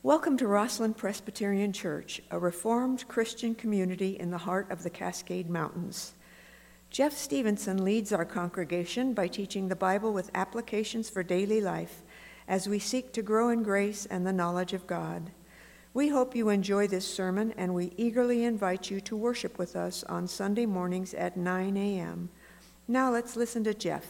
Welcome to Rosslyn Presbyterian Church, a Reformed Christian community in the heart of the Cascade Mountains. Jeff Stevenson leads our congregation by teaching the Bible with applications for daily life as we seek to grow in grace and the knowledge of God. We hope you enjoy this sermon, and we eagerly invite you to worship with us on Sunday mornings at 9 a.m. Now let's listen to Jeff.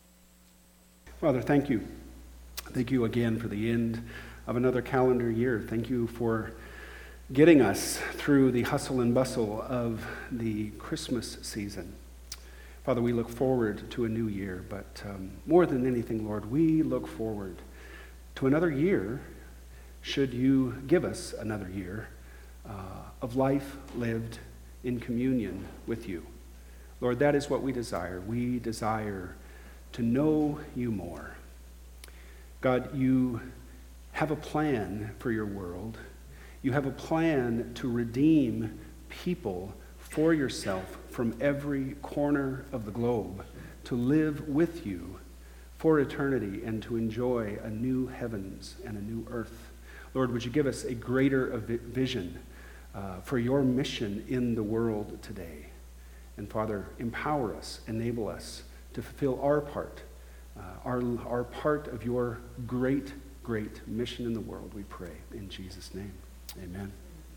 Father, thank you. Thank you again for the end of another calendar year. Thank you for getting us through the hustle and bustle of the Christmas season. Father, we look forward to a new year, but more than anything, Lord, we look forward to another year, should you give us another year of life lived in communion with you. Lord, that is what we desire. We desire to know you more. God, you have a plan for your world. You have a plan to redeem people for yourself from every corner of the globe, to live with you for eternity and to enjoy a new heavens and a new earth. Lord, would you give us a greater vision for your mission in the world today? And Father, empower us, enable us to fulfill our part, our part of your great mission in the world, we pray in Jesus' name. Amen.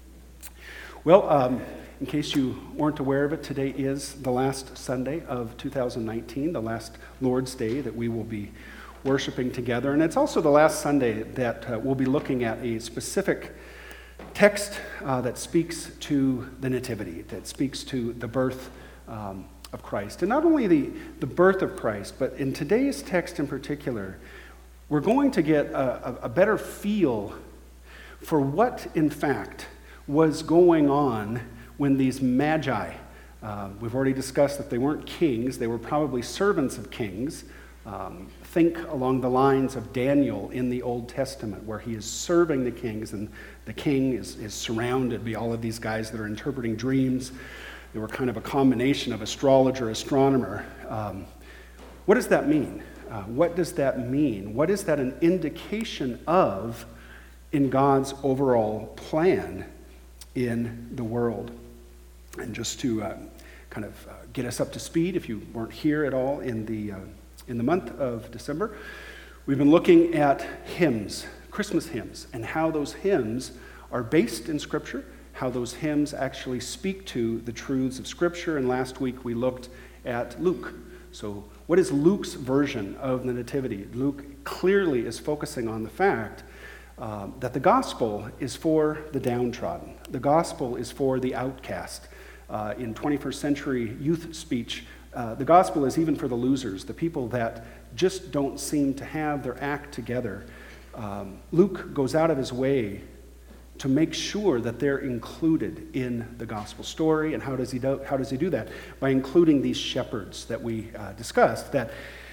Well, in case you weren't aware of it, today is the last Sunday of 2019, the last Lord's Day that we will be worshiping together. And it's also the last Sunday that we'll be looking at a specific text that speaks to the Nativity, that speaks to the birth of Christ. And not only the birth of Christ, but in today's text in particular, we're going to get a better feel for what, in fact, was going on when these magi, we've already discussed that they weren't kings, they were probably servants of kings. Think along the lines of Daniel in the Old Testament, where he is serving the kings, and the king is surrounded by all of these guys that are interpreting dreams. They were kind of a combination of astrologer, astronomer. What does that mean? What does that mean? What is that an indication of in God's overall plan in the world? And just to kind of get us up to speed, if you weren't here at all in the month of December, we've been looking at hymns, Christmas hymns, and how those hymns are based in Scripture, how those hymns actually speak to the truths of Scripture. And last week we looked at Luke. So what is Luke's version of the Nativity? Luke clearly is focusing on the fact that the gospel is for the downtrodden. The gospel is for the outcast. In 21st century youth speech, the gospel is even for the losers, the people that just don't seem to have their act together. Luke goes out of his way to make sure that they're included in the gospel story. And how does he do that? By including these shepherds that we discussed, that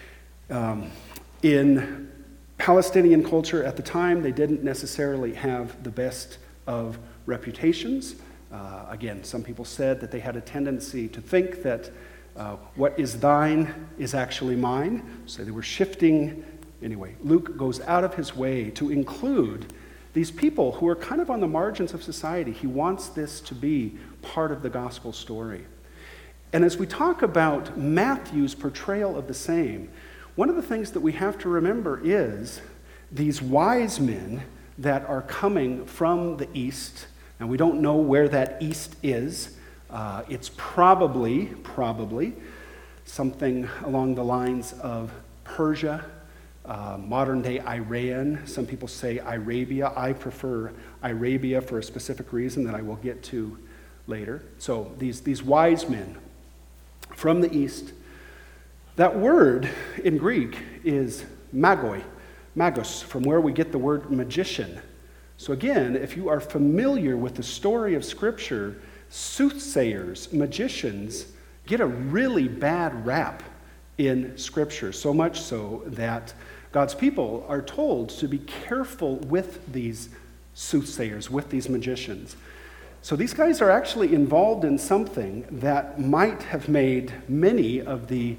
in Palestinian culture at the time, they didn't necessarily have the best of reputations. Again, some people said that they had a tendency to think that what is thine is actually mine. So they were shifting. Anyway, Luke goes out of his way to include these people who are kind of on the margins of society. He wants this to be part of the gospel story. And as we talk about Matthew's portrayal of the same, one of the things that we have to remember is these wise men that are coming from the east. And we don't know where that east is. It's probably something along the lines of Persia, modern-day Iran. Some people say Arabia. I prefer Arabia for a specific reason that I will get to later. So these wise men from the east. That word in Greek is magos, from where we get the word magician. So again, if you are familiar with the story of Scripture, soothsayers, magicians, get a really bad rap in Scripture, so much so that God's people are told to be careful with these soothsayers, with these magicians. So these guys are actually involved in something that might have made many of the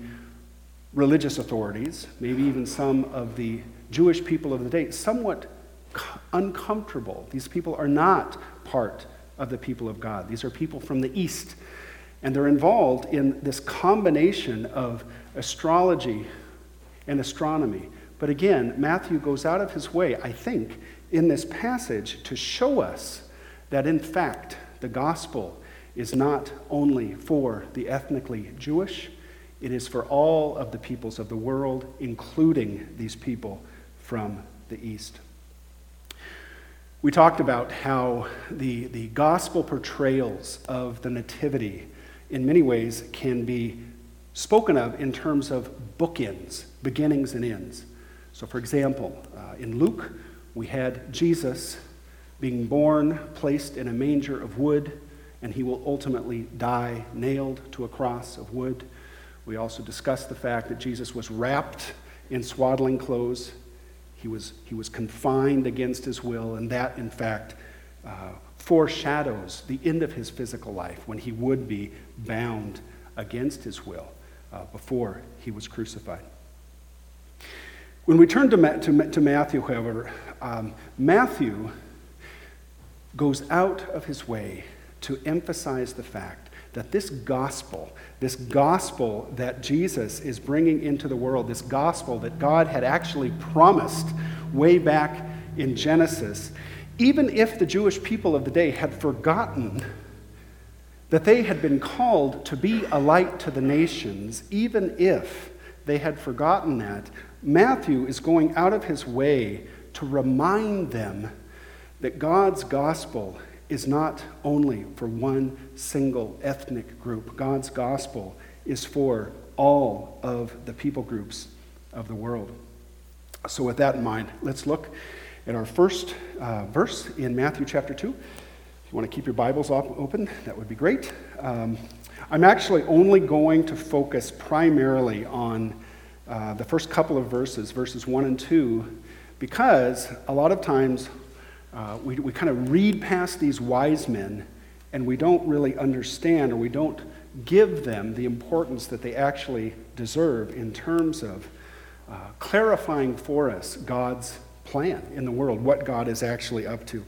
religious authorities, maybe even some of the Jewish people of the day, somewhat uncomfortable. These people are not part of the people of God. These are people from the East, and they're involved in this combination of astrology and astronomy. But again, Matthew goes out of his way, I think, in this passage to show us that in fact the gospel is not only for the ethnically Jewish, it is for all of the peoples of the world, including these people from the East. We talked about how the gospel portrayals of the Nativity in many ways can be spoken of in terms of bookends, beginnings and ends. So for example, in Luke, we had Jesus being born, placed in a manger of wood, and he will ultimately die nailed to a cross of wood. We also discussed the fact that Jesus was wrapped in swaddling clothes. He was confined against his will, and that, in fact, foreshadows the end of his physical life when he would be bound against his will before he was crucified. When we turn to Matthew, however, Matthew goes out of his way to emphasize the fact that this gospel that Jesus is bringing into the world, this gospel that God had actually promised way back in Genesis, even if the Jewish people of the day had forgotten that they had been called to be a light to the nations, even if they had forgotten that, Matthew is going out of his way to remind them that God's gospel is not only for one single ethnic group. God's gospel is for all of the people groups of the world. So with that in mind, let's look at our first verse in Matthew chapter 2. If you want to keep your Bibles open, that would be great. I'm actually only going to focus primarily on the first couple of verses 1 and 2, because a lot of times we kind of read past these wise men and we don't really understand, or we don't give them the importance that they actually deserve in terms of clarifying for us God's plan in the world, what God is actually up to.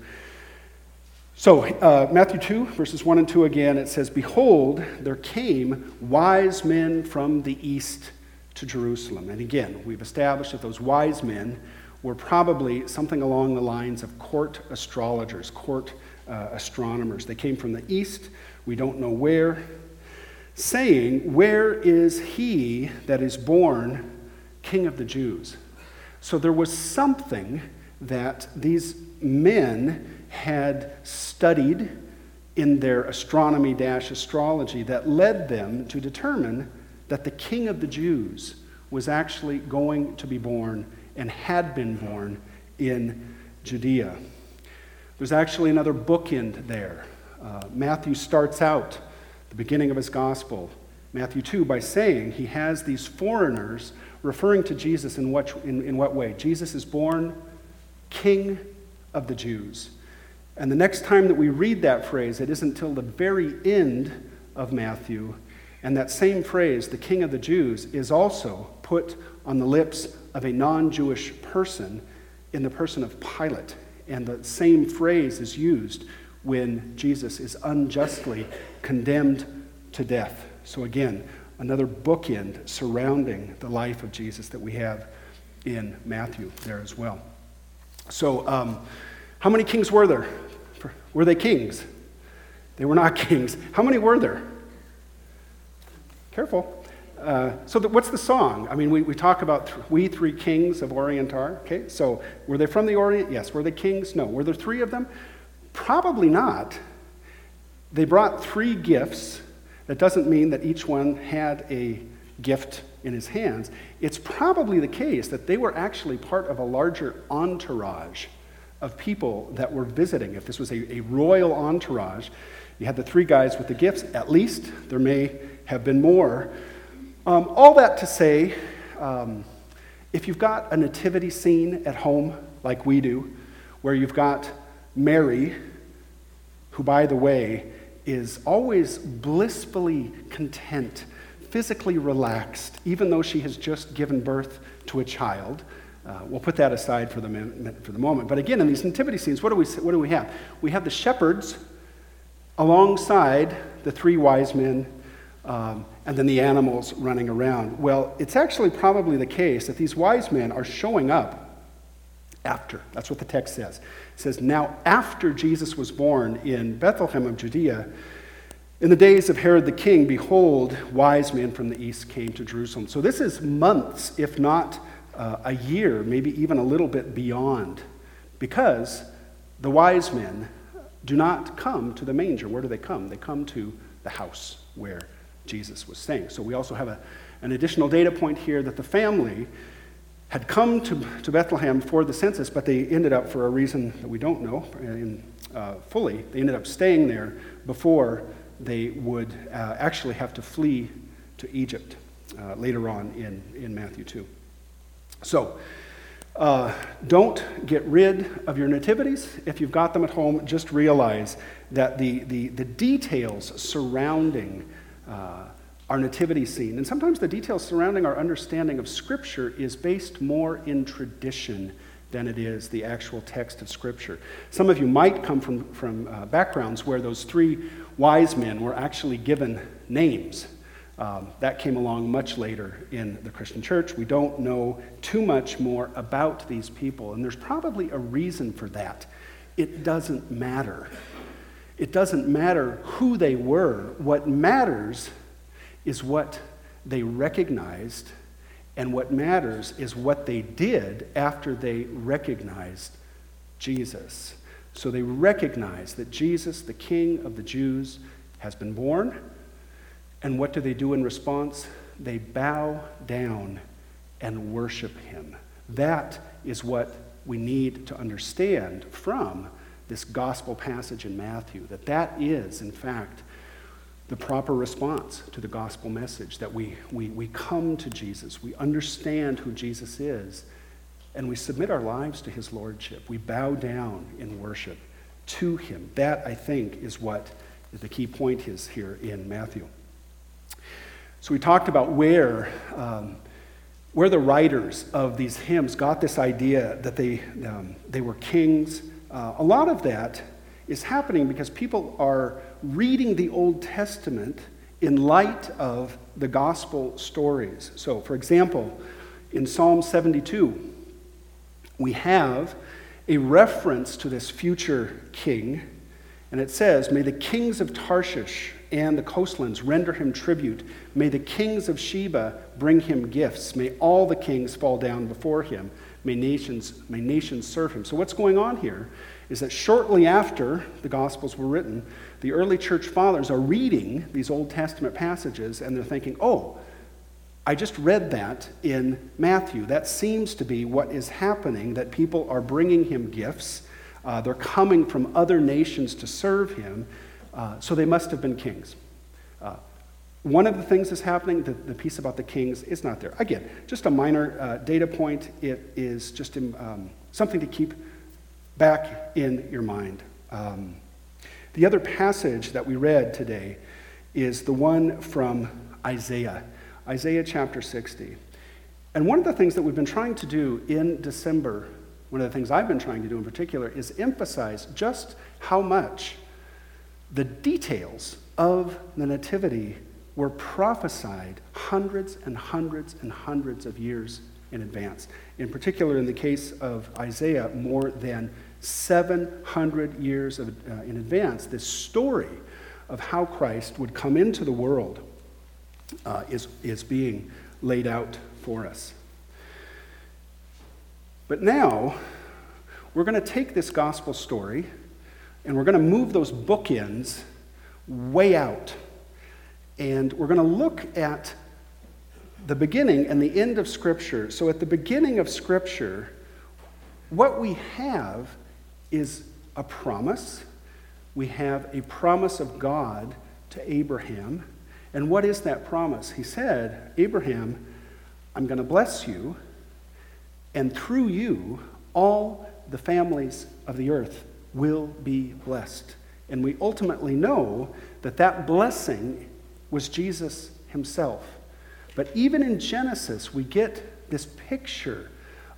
So Matthew 2, verses 1 and 2 again, it says, "Behold, there came wise men from the east to Jerusalem." And again, we've established that those wise men were probably something along the lines of court astrologers, court astronomers. They came from the east, we don't know where, saying, "Where is he that is born King of the Jews?" So there was something that these men had studied in their astronomy-astrology that led them to determine that the King of the Jews was actually going to be born and had been born in Judea. There's actually another bookend there. Matthew starts out the beginning of his gospel, Matthew 2, by saying he has these foreigners referring to Jesus in what way? Jesus is born King of the Jews. And the next time that we read that phrase, it isn't till the very end of Matthew, and that same phrase, the King of the Jews, is also put on the lips of a non-Jewish person in the person of Pilate. And the same phrase is used when Jesus is unjustly condemned to death. So again, another bookend surrounding the life of Jesus that we have in Matthew there as well. So how many kings were there? Were they kings? They were not kings. How many were there? Careful. What's the song? I mean, we talk about we three kings of Orient are. Okay, so were they from the Orient? Yes. Were they kings? No. Were there three of them? Probably not. They brought three gifts. That doesn't mean that each one had a gift in his hands. It's probably the case that they were actually part of a larger entourage of people that were visiting. If this was a royal entourage, you had the three guys with the gifts. At least there may have been more. All that to say, if you've got a nativity scene at home like we do, where you've got Mary, who, by the way, is always blissfully content, physically relaxed, even though she has just given birth to a child, we'll put that aside for the moment. But again, in these nativity scenes, what do we have? We have the shepherds alongside the three wise men, and then the animals running around. Well, it's actually probably the case that these wise men are showing up after. That's what the text says. It says, now after Jesus was born in Bethlehem of Judea, in the days of Herod the king, behold, wise men from the east came to Jerusalem. So this is months, if not a year, maybe even a little bit beyond, because the wise men do not come to the manger. Where do they come? They come to the house where Jesus was staying. So we also have an additional data point here that the family had come to Bethlehem for the census, but they ended up, for a reason that we don't know fully, they ended up staying there before they would actually have to flee to Egypt later on in Matthew 2. So, don't get rid of your nativities. If you've got them at home, just realize that the details surrounding our nativity scene, and sometimes the details surrounding our understanding of Scripture, is based more in tradition than it is the actual text of Scripture. Some of you might come from backgrounds where those three wise men were actually given names. That came along much later in the Christian church. We don't know too much more about these people, and there's probably a reason for that. It doesn't matter. It doesn't matter who they were. What matters is what they recognized, and what matters is what they did after they recognized Jesus. So they recognize that Jesus, the King of the Jews, has been born. And what do they do in response? They bow down and worship him. That is what we need to understand from this gospel passage in Matthew, that is, in fact, the proper response to the gospel message, that we come to Jesus, we understand who Jesus is, and we submit our lives to his lordship. We bow down in worship to him. That, I think, is what the key point is here in Matthew. So we talked about where the writers of these hymns got this idea that they were kings. A lot of that is happening because people are reading the Old Testament in light of the gospel stories. So, for example, in Psalm 72, we have a reference to this future king, and it says, "May the kings of Tarshish and the coastlands render him tribute. May the kings of Sheba bring him gifts. May all the kings fall down before him. May nations serve him." So what's going on here is that shortly after the Gospels were written, the early church fathers are reading these Old Testament passages, and they're thinking, oh, I just read that in Matthew. That seems to be what is happening, that people are bringing him gifts. They're coming from other nations to serve him, so they must have been kings. One of the things that's happening, the piece about the kings, is not there. Again, just a minor data point. It is just something to keep back in your mind. The other passage that we read today is the one from Isaiah chapter 60. And one of the things that we've been trying to do in December, one of the things I've been trying to do in particular, is emphasize just how much the details of the Nativity were prophesied hundreds and hundreds and hundreds of years in advance. In particular, in the case of Isaiah, more than 700 years in advance, this story of how Christ would come into the world is being laid out for us. But now, we're going to take this gospel story and we're going to move those bookends way out. And we're going to look at the beginning and the end of Scripture. So at the beginning of Scripture, what we have is a promise. We have a promise of God to Abraham. And what is that promise? He said, Abraham, I'm going to bless you, and through you, all the families of the earth will be blessed. And we ultimately know that that blessing was Jesus himself. But even in Genesis, we get this picture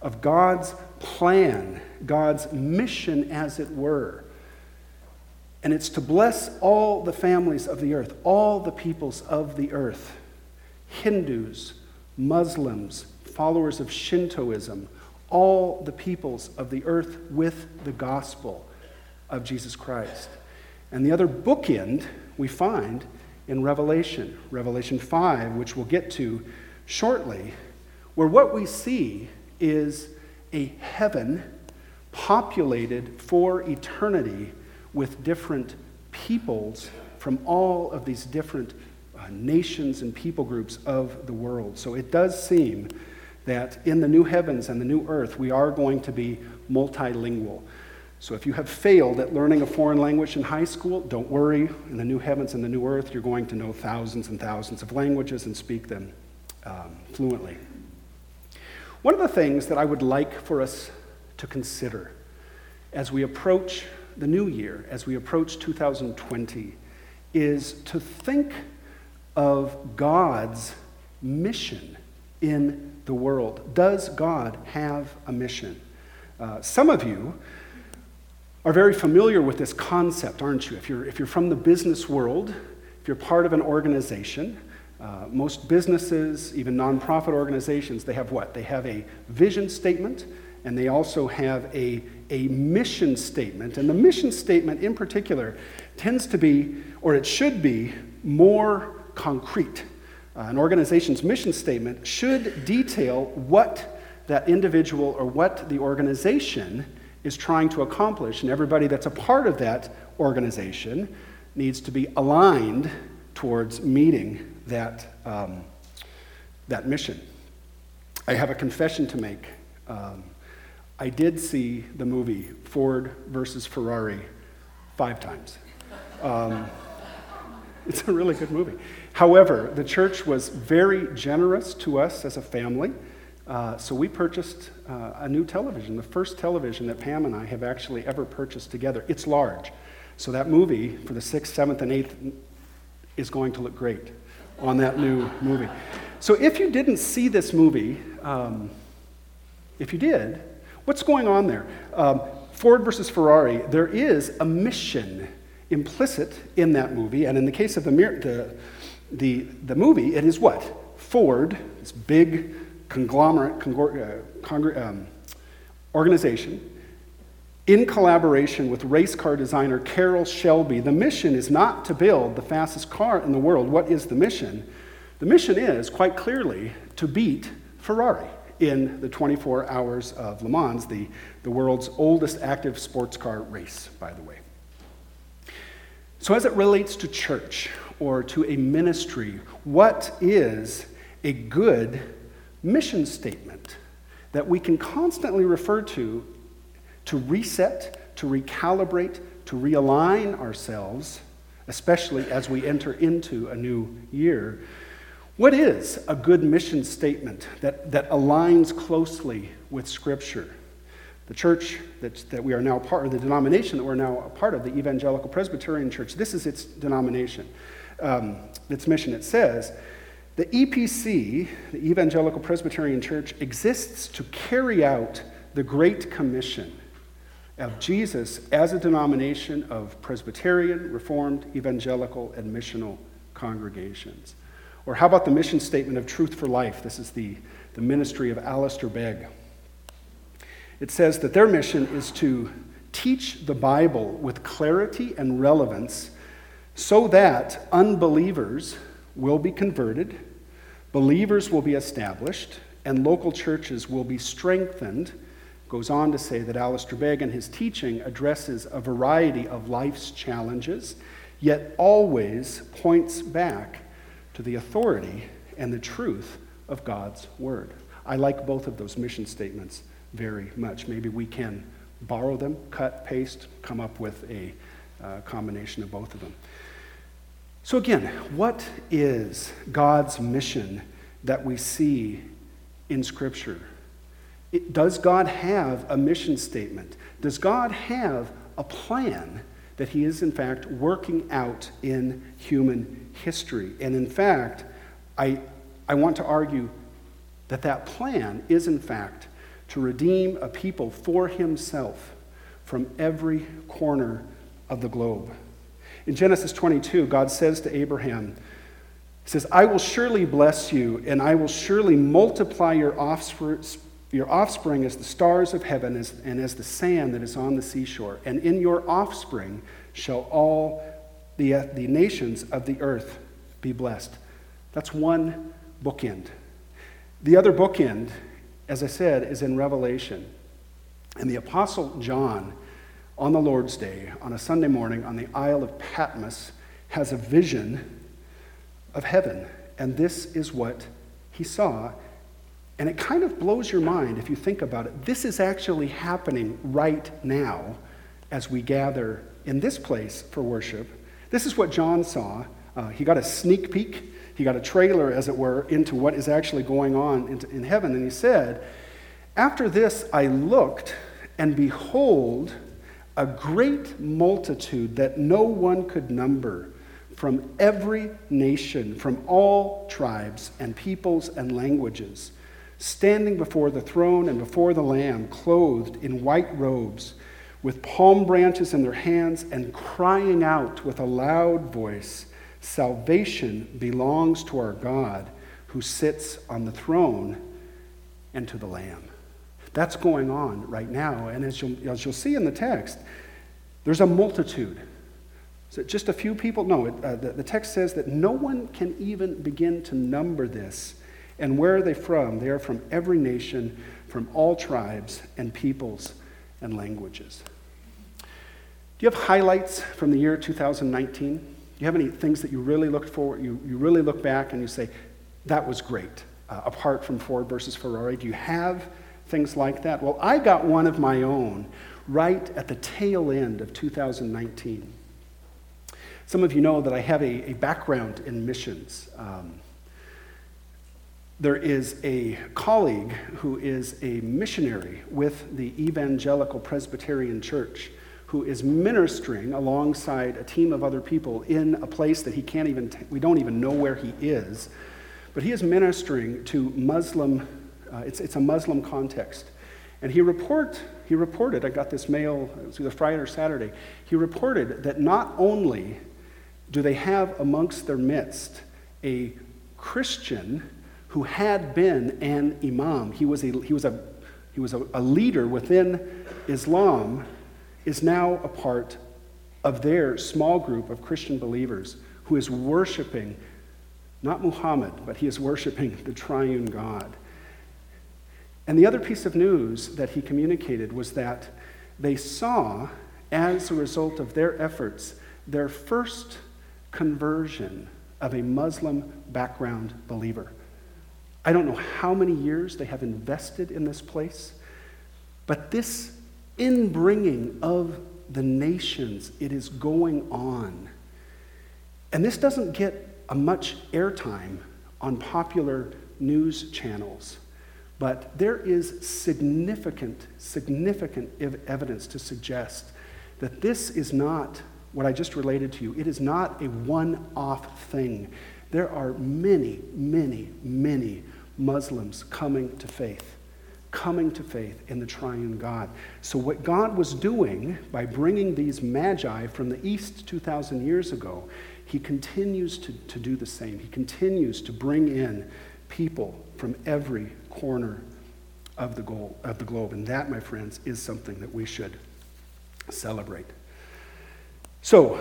of God's plan, God's mission, as it were. And it's to bless all the families of the earth, all the peoples of the earth, Hindus, Muslims, followers of Shintoism, all the peoples of the earth with the gospel of Jesus Christ. And the other bookend we find in Revelation 5, which we'll get to shortly, where what we see is a heaven populated for eternity with different peoples from all of these different nations and people groups of the world. So it does seem that in the new heavens and the new earth, we are going to be multilingual. So if you have failed at learning a foreign language in high school, don't worry. In the new heavens and the new earth, you're going to know thousands and thousands of languages and speak them fluently. One of the things that I would like for us to consider as we approach the new year, as we approach 2020, is to think of God's mission in the world. Does God have a mission? Some of you are very familiar with this concept, aren't you? If you're from the business world, if you're part of an organization, most businesses, even nonprofit organizations, they have what? They have a vision statement, and they also have a mission statement. And the mission statement in particular tends to be, or it should be, more concrete. An organization's mission statement should detail what that individual or what the organization is trying to accomplish, and everybody that's a part of that organization needs to be aligned towards meeting that mission. I have a confession to make. I did see the movie Ford versus Ferrari 5 times. It's a really good movie. However, the church was very generous to us as a family, so we purchased a new television, the first television that Pam and I have actually ever purchased together. It's large, so that movie for the 6th, 7th, and 8th is going to look great on that new movie. So if you didn't see this movie, if you did, what's going on there? Ford versus Ferrari, there is a mission implicit in that movie, and in the case of the movie, it is what? Ford, this big conglomerate organization, in collaboration with race car designer Carroll Shelby. The mission is not to build the fastest car in the world. What is the mission? The mission is, quite clearly, to beat Ferrari in the 24 Hours of Le Mans, the world's oldest active sports car race, by the way. So as it relates to church or to a ministry, what is a good mission statement that we can constantly refer to reset, to recalibrate, to realign ourselves, especially as we enter into a new year? What is a good mission statement that aligns closely with Scripture? The church that we are now part of, the denomination that we're now a part of, the Evangelical Presbyterian Church, this is its denomination, its mission. It says, the EPC, the Evangelical Presbyterian Church, exists to carry out the Great Commission of Jesus as a denomination of Presbyterian, Reformed, Evangelical, and missional congregations. Or how about the mission statement of Truth for Life? This is the ministry of Alistair Begg. It says that their mission is to teach the Bible with clarity and relevance so that unbelievers will be converted, believers will be established, and local churches will be strengthened. Goes on to say that Alistair Begg in his teaching addresses a variety of life's challenges, yet always points back to the authority and the truth of God's Word. I like both of those mission statements very much. Maybe we can borrow them, cut, paste, come up with a combination of both of them. So again, what is God's mission that we see in Scripture? Does God have a mission statement? Does God have a plan that he is in fact working out in human history? And in fact, I want to argue that plan is in fact to redeem a people for himself from every corner of the globe. In Genesis 22, God says to Abraham, he says, I will surely bless you, and I will surely multiply your offspring as the stars of heaven and as the sand that is on the seashore. And in your offspring shall all the nations of the earth be blessed. That's one bookend. The other bookend, as I said, is in Revelation. And the Apostle John, on the Lord's Day, on a Sunday morning on the Isle of Patmos, has a vision of heaven. And this is what he saw. And it kind of blows your mind if you think about it. This is actually happening right now as we gather in this place for worship. This is what John saw. He got a sneak peek. He got a trailer, as it were, into what is actually going on in heaven. And he said, after this I looked, and behold, a great multitude that no one could number, from every nation, from all tribes and peoples and languages, standing before the throne and before the Lamb, clothed in white robes, with palm branches in their hands, and crying out with a loud voice, salvation belongs to our God who sits on the throne and to the Lamb. That's going on right now. And as you'll see in the text, there's a multitude. Is it just a few people? No, the text says that no one can even begin to number this. And where are they from? They are from every nation, from all tribes and peoples and languages. Do you have highlights from the year 2019? Do you have any things that you really looked forward, you really look back and you say, that was great, apart from Ford versus Ferrari? Do you have things like that? Well, I got one of my own right at the tail end of 2019. Some of you know that I have a background in missions. There is a colleague who is a missionary with the Evangelical Presbyterian Church who is ministering alongside a team of other people in a place that he can't even, we don't even know where he is, but he is ministering to Muslim, it's a Muslim context. And he reported, I got this mail, it was either Friday or Saturday, he reported that not only do they have amongst their midst a Christian who had been an imam, he was a leader within Islam, is now a part of their small group of Christian believers who is worshiping, not Muhammad, but he is worshiping the triune God. And the other piece of news that he communicated was that they saw, as a result of their efforts, their first conversion of a Muslim background believer. I don't know how many years they have invested in this place, but this inbringing of the nations, it is going on. And this doesn't get a much airtime on popular news channels, but there is significant evidence to suggest that this is not what I just related to you. It is not a one-off thing. There are many, many, many Muslims coming to faith in the triune God. So what God was doing by bringing these magi from the east 2,000 years ago, he continues to do the same. He continues to bring in people from every corner of the globe. And that, my friends, is something that we should celebrate. So,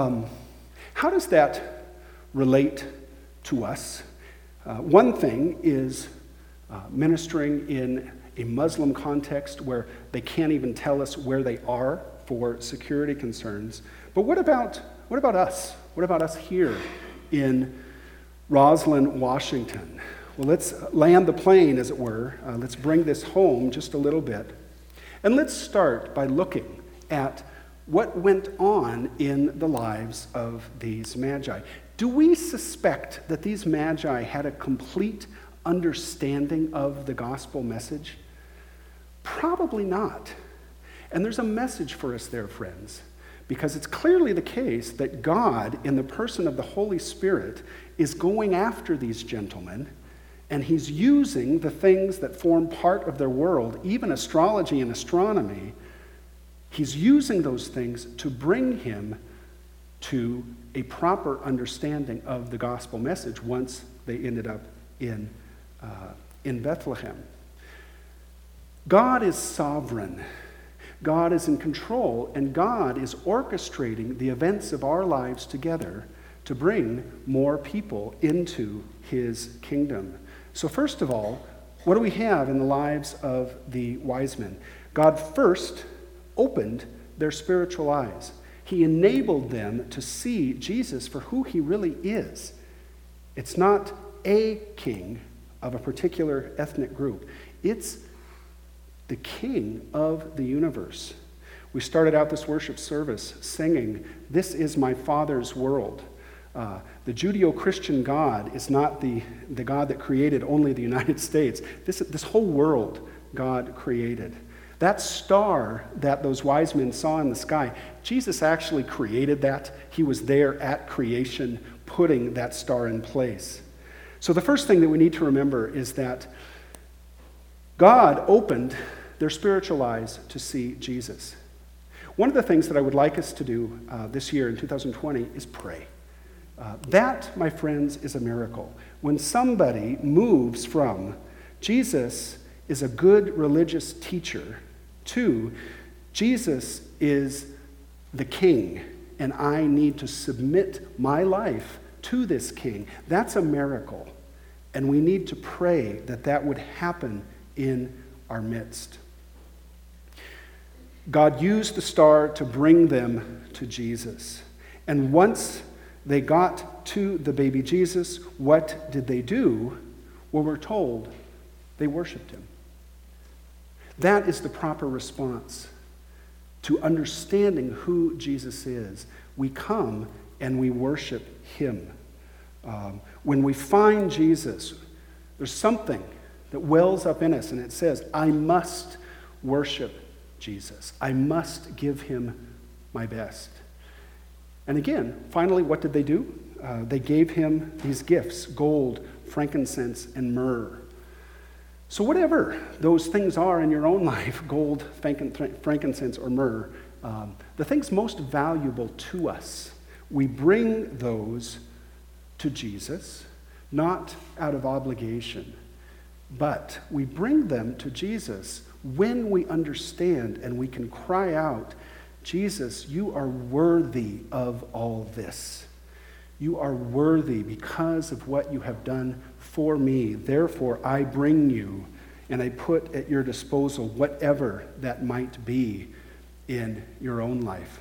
how does that relate to us? One thing is ministering in a Muslim context where they can't even tell us where they are for security concerns. But what about us? What about us here in Roslyn, Washington? Well, let's land the plane, as it were. Let's bring this home just a little bit. And let's start by looking at what went on in the lives of these magi. Do we suspect that these magi had a complete understanding of the gospel message? Probably not. And there's a message for us there, friends, because it's clearly the case that God, in the person of the Holy Spirit, is going after these gentlemen And he's using the things that form part of their world, even astrology and astronomy, he's using those things to bring him to a proper understanding of the gospel message once they ended up in Bethlehem. God is sovereign. God is in control, and God is orchestrating the events of our lives together to bring more people into his kingdom. So first of all, what do we have in the lives of the wise men? God first opened their spiritual eyes. He enabled them to see Jesus for who he really is. It's not a king of a particular ethnic group. It's the King of the universe. We started out this worship service singing, "This is my Father's world." The Judeo-Christian God is not the God that created only the United States. This whole world God created. That star that those wise men saw in the sky, Jesus actually created that. He was there at creation, putting that star in place. So the first thing that we need to remember is that God opened their spiritual eyes to see Jesus. One of the things that I would like us to do this year in 2020 is pray. That, my friends, is a miracle. When somebody moves from Jesus is a good religious teacher to Jesus is the king, and I need to submit my life to this king, that's a miracle. And we need to pray that that would happen in our midst. God used the star to bring them to Jesus. And once they got to the baby Jesus, what did they do? Well, we're told they worshiped him. That is the proper response to understanding who Jesus is. We come and we worship him. When we find Jesus, there's something that wells up in us and it says, I must worship Jesus. I must give him my best. And again, finally, what did they do? They gave him these gifts, gold, frankincense, and myrrh. So whatever those things are in your own life, gold, frankincense, or myrrh, the things most valuable to us, we bring those to Jesus, not out of obligation, but we bring them to Jesus when we understand and we can cry out, Jesus, you are worthy of all this. You are worthy because of what you have done for me. Therefore, I bring you and I put at your disposal whatever that might be in your own life.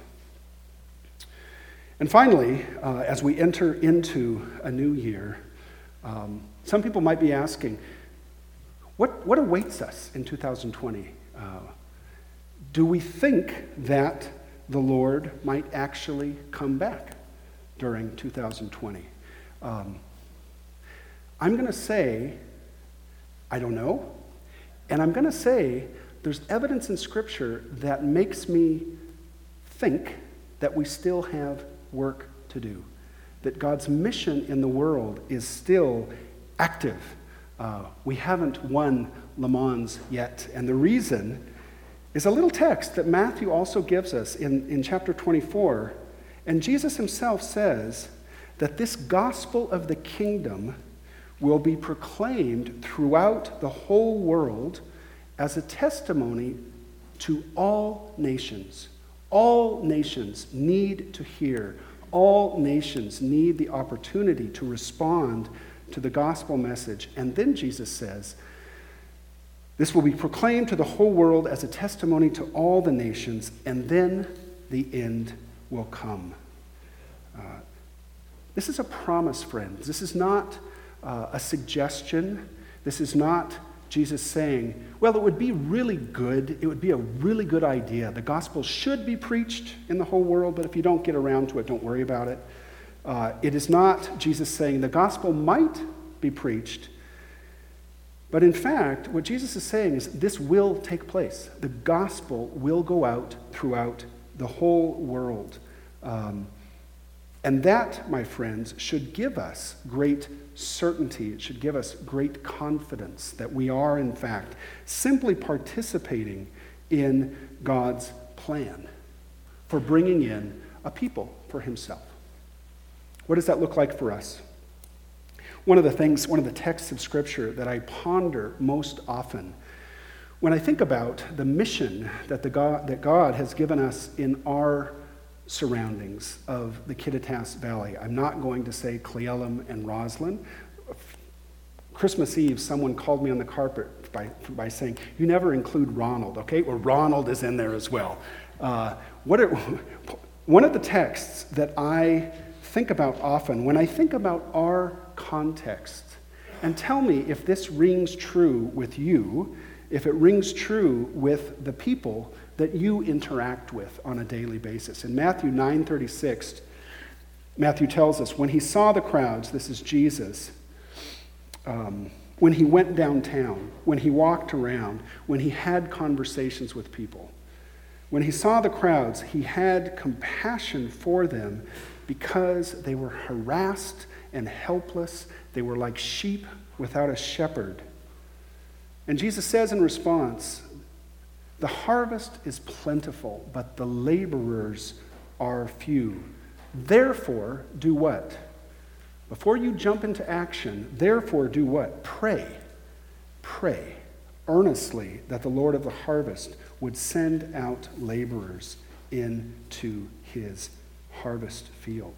And finally, as we enter into a new year, some people might be asking, what awaits us in 2020? Do we think that the Lord might actually come back during 2020? I'm going to say, I don't know. And I'm going to say there's evidence in Scripture that makes me think that we still have work to do, that God's mission in the world is still active. We haven't won Le Mans yet, and the reason is a little text that Matthew also gives us in chapter 24, and Jesus himself says that this gospel of the kingdom will be proclaimed throughout the whole world as a testimony to all nations. All nations need to hear. All nations need the opportunity to respond to the gospel message. And then Jesus says, this will be proclaimed to the whole world as a testimony to all the nations, and then the end will come. This is a promise, friends. This is not a suggestion. This is not Jesus saying, well, it would be really good. It would be a really good idea. The gospel should be preached in the whole world, but if you don't get around to it, don't worry about it. It is not Jesus saying the gospel might be preached, but in fact, what Jesus is saying is this will take place. The gospel will go out throughout the whole world. And And that, my friends, should give us great certainty. It should give us great confidence that we are, in fact, simply participating in God's plan for bringing in a people for himself. What does that look like for us? One of the texts of Scripture that I ponder most often when I think about the mission that God has given us in our surroundings of the Kittitas Valley. I'm not going to say Cle Elum and Roslyn. Christmas Eve, someone called me on the carpet by saying, "You never include Ronald," okay? Well, Ronald is in there as well. One of the texts that I think about often, when I think about our context, and tell me if this rings true with you, if it rings true with the people that you interact with on a daily basis. In Matthew 9:36, Matthew tells us, when he saw the crowds, this is Jesus, when he went downtown, when he walked around, when he had conversations with people, when he saw the crowds, he had compassion for them because they were harassed and helpless. They were like sheep without a shepherd. And Jesus says in response, "The harvest is plentiful, but the laborers are few. Therefore, do what?" Before you jump into action, therefore do what? Pray. Pray earnestly that the Lord of the harvest would send out laborers into his harvest field.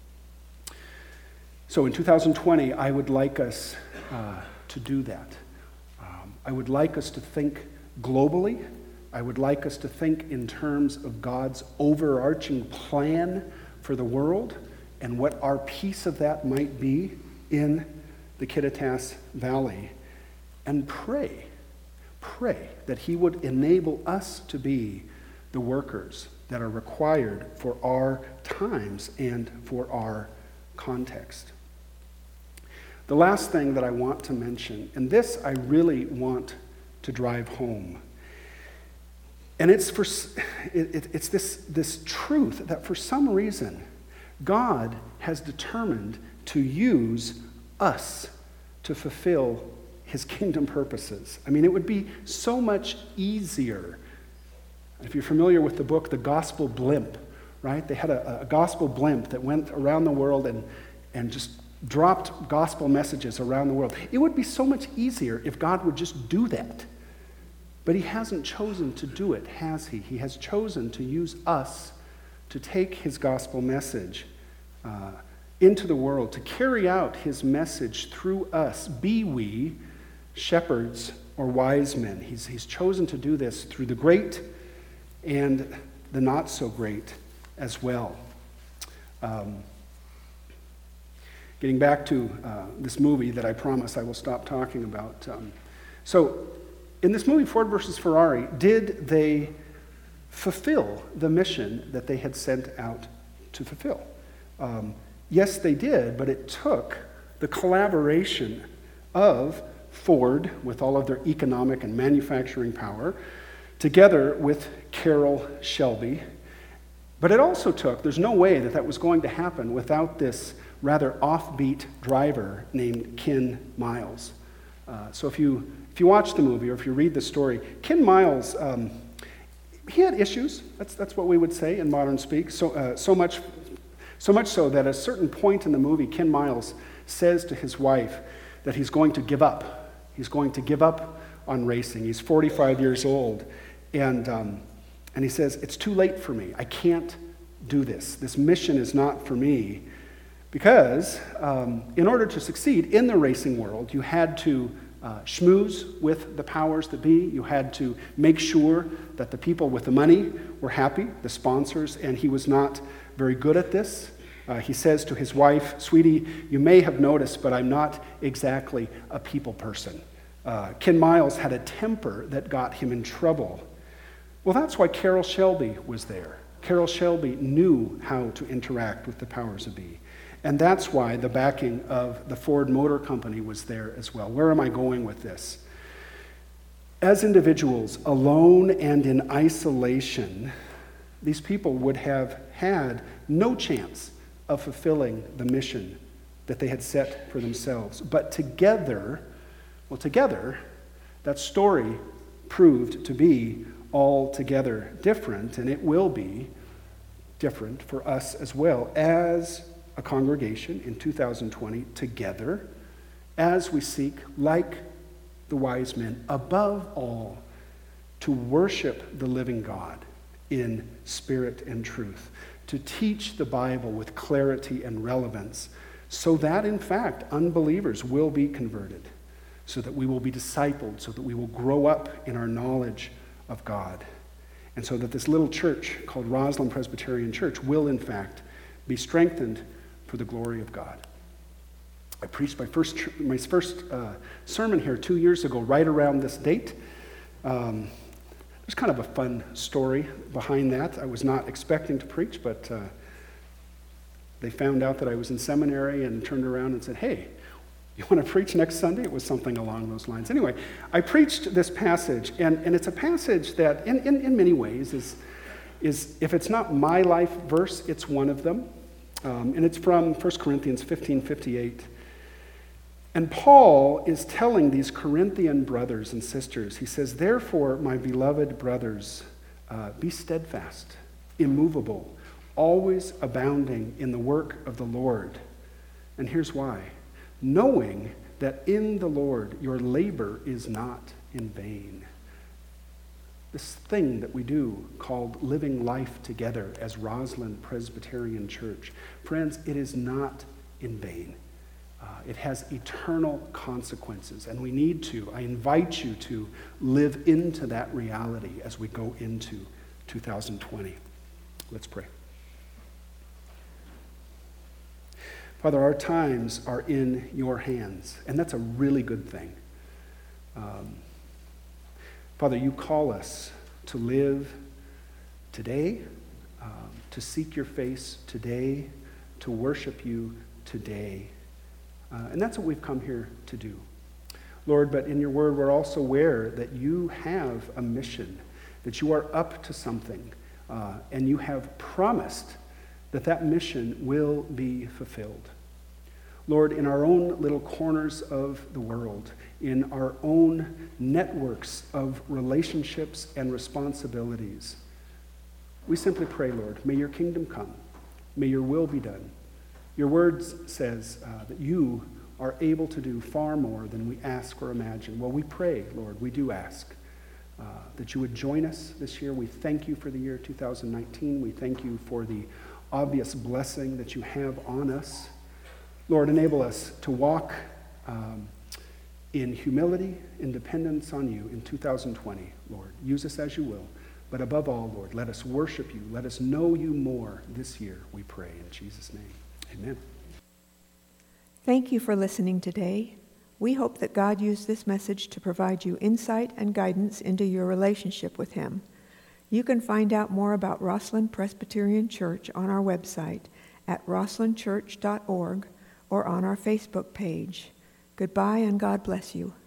So in 2020, I would like us to do that. I would like us to think globally. I would like us to think in terms of God's overarching plan for the world and what our piece of that might be in the Kittitas Valley. And pray that he would enable us to be the workers that are required for our times and for our context. The last thing that I want to mention, and this I really want to drive home, and it's this truth that for some reason God has determined to use us to fulfill his kingdom purposes. I mean, it would be so much easier. If you're familiar with the book, The Gospel Blimp, right? They had a gospel blimp that went around the world and just dropped gospel messages around the world. It would be so much easier if God would just do that. But he hasn't chosen to do it, has he? He has chosen to use us to take his gospel message into the world, to carry out his message through us, be we shepherds or wise men. He's chosen to do this through the great and the not so great as well. Getting back to this movie that I promise I will stop talking about. So in this movie, Ford versus Ferrari, did they fulfill the mission that they had sent out to fulfill? Yes, they did, but it took the collaboration of Ford, with all of their economic and manufacturing power, together with Carroll Shelby. But it also took, there's no way that was going to happen without this rather offbeat driver named Ken Miles. So if you watch the movie or if you read the story, Ken Miles, he had issues. That's what we would say in modern speak. So much so that at a certain point in the movie, Ken Miles says to his wife that he's going to give up. He's going to give up on racing. He's 45 years old, and he says, "It's too late for me. I can't do this. This mission is not for me." Because in order to succeed in the racing world, you had to schmooze with the powers that be. You had to make sure that the people with the money were happy, the sponsors, and he was not very good at this. He says to his wife, "Sweetie, you may have noticed, but I'm not exactly a people person." Ken Miles had a temper that got him in trouble. Well, that's why Carroll Shelby was there. Carroll Shelby knew how to interact with the powers that be. And that's why the backing of the Ford Motor Company was there as well. Where am I going with this? As individuals, alone and in isolation, these people would have had no chance of fulfilling the mission that they had set for themselves. But together, that story proved to be altogether different, and it will be different for us as well as a congregation in 2020 together as we seek, like the wise men, above all, to worship the living God in spirit and truth, to teach the Bible with clarity and relevance, so that, in fact, unbelievers will be converted, so that we will be discipled, so that we will grow up in our knowledge of God, and so that this little church called Roslyn Presbyterian Church will, in fact, be strengthened for the glory of God. I preached my first sermon here 2 years ago, right around this date. There's kind of a fun story behind that. I was not expecting to preach, but they found out that I was in seminary and turned around and said, "Hey, you want to preach next Sunday?" It was something along those lines. Anyway, I preached this passage, and it's a passage that in many ways is, if it's not my life verse, it's one of them. And it's from 1 Corinthians 15:58. And Paul is telling these Corinthian brothers and sisters, he says, "Therefore, my beloved brothers, be steadfast, immovable, always abounding in the work of the Lord." And here's why. "Knowing that in the Lord your labor is not in vain." This thing that we do called living life together as Roslyn Presbyterian Church, friends, it is not in vain. It has eternal consequences, and I invite you to live into that reality as we go into 2020. Let's pray. Father, our times are in your hands, and that's a really good thing. Father, you call us to live today, to seek your face today, to worship you today. And that's what we've come here to do. Lord, but in your word, we're also aware that you have a mission, that you are up to something, and you have promised that that mission will be fulfilled. Lord, in our own little corners of the world, in our own networks of relationships and responsibilities, we simply pray, Lord, may your kingdom come, may your will be done. Your word says that you are able to do far more than we ask or imagine. Well, we pray, Lord, we do ask that you would join us this year. We thank you for the year 2019. We thank you for the obvious blessing that you have on us. Lord, enable us to walk in humility and dependence on you in 2020, Lord. Use us as you will. But above all, Lord, let us worship you. Let us know you more this year, we pray in Jesus' name. Amen. Thank you for listening today. We hope that God used this message to provide you insight and guidance into your relationship with him. You can find out more about Roslyn Presbyterian Church on our website at roslynchurch.org or on our Facebook page. Goodbye and God bless you.